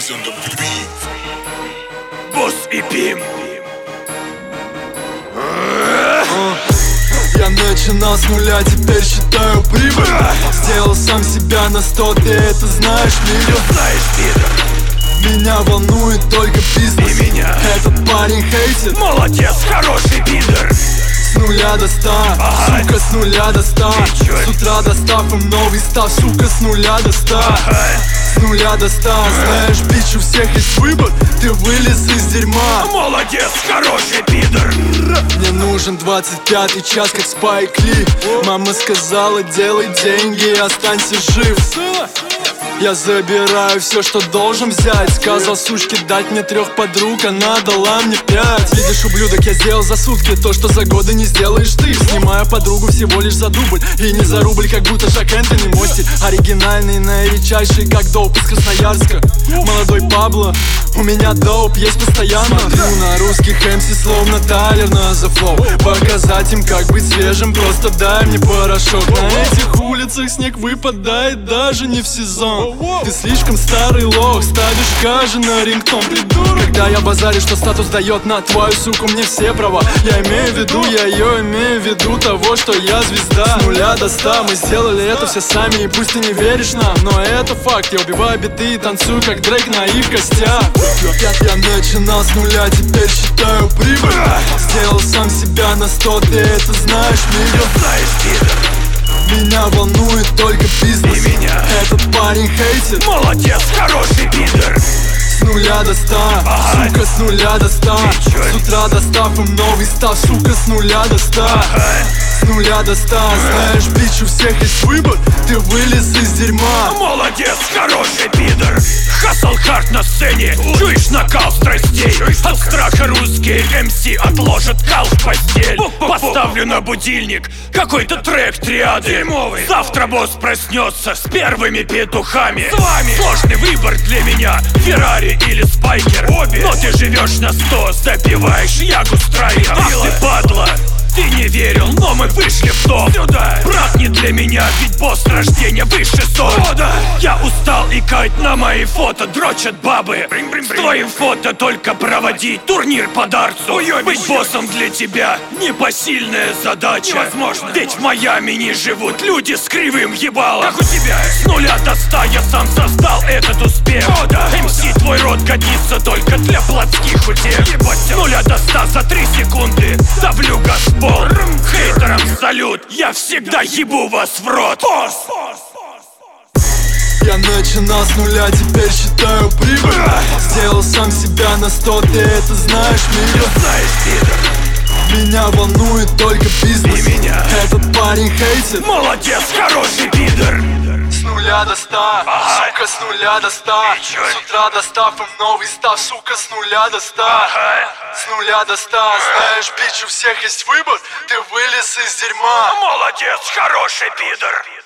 Босс и Пим. Я начинал с нуля, теперь считаю прибыль. Сделал сам себя на 100, ты это знаешь, Мига. Знаешь, пидор, меня волнует только бизнес. И меня. Этот парень хейтит. Молодец, хороший пидор. С нуля до 100, сука, с нуля до 100. С утра достав им новый став, сука, с нуля до 100. С нуля до 100, знаешь, бич, у всех есть выбор. Ты вылез из дерьма. Молодец, хороший пидор. Мне нужен 25-й час, как Спайк Ли. Мама сказала, делай деньги и останься жив. Я забираю все, что должен взять. Сказал сучке дать мне 3 подруг, она дала мне 5. Видишь, ублюдок, я сделал за сутки то, что за годы не сделаешь ты. Снимаю подругу всего лишь за дубль, и не за рубль, как будто Жак Энтони. Мой стиль оригинальный, наиречайший, как доуп из Красноярска. Молодой Пабло, у меня доуп есть постоянно. Смотрю на русских МС, словно Тайлер на The Flow. Показать им, как быть свежим, просто дай мне порошок. На этих улицах снег выпадает даже не в сезон. Ты слишком старый лох, ставишь каждый на рингтон, придурок. Когда я базарю, что статус дает на твою суку, мне все права. Я имею в виду, я ее имею в виду того, что я звезда. С нуля до 100 мы сделали это все сами, и пусть ты не веришь нам, но это факт. Я убиваю биты и танцую, как Дрейк на их костях. Я начинал с нуля, теперь считаю прибыль. Сделал сам себя на 100, ты это знаешь, Мига. Знаешь, пидор, меня волнует только бизнес. И меня. Этот парень хейтит. Молодец, хороший пидор. С нуля до 100, сука, с нуля до 100. С утра достав им новый став, сука, с нуля до 100. С нуля до 100, знаешь, бич, у всех есть выбор. Ты вылез из дерьма. Молодец, хороший пидор. Хасл хард на сцене, чуешь накал страстей. От страха русские МС отложат кал в постель. Поставлю на будильник какой-то трек триады. Завтра босс проснется с первыми петухами. С вами сложный выбор для меня, Феррари или Спайкер. Обе. Но ты живешь на 100, запиваешь ягу страйкер. Ах ты падла, ты не верил, но мы вышли в топ. Сюда. Брат, не для меня, ведь босс рождения выше 100. Я устал и кайт на мои фото дрочат бабы. С твоим фото только проводить турнир по дартсу. Быть боссом для тебя непосильная задача. Невозможно. Ведь в Майами не живут люди с кривым ебалом. Как у тебя. С нуля до 100 я сам создал этот успех. МС, твой рот годится только для плотских утех. С нуля до 100 за 3 секунды давлю газпол. Хейтерам салют, я всегда ебу вас в рот. Я начинал с нуля, теперь считаю прибыль. Сделал сам себя на 100, ты это знаешь, Мига. Знаешь, пидор, меня волнует только бизнес. И меня. Этот парень хейтит. Молодец, хороший пидор. С нуля до 100, сука, с нуля до 100. С утра достав им новый став, сука, с нуля до 100. С нуля до 100, знаешь, бич, у всех есть выбор. Ты вылез из дерьма. Молодец, хороший пидор.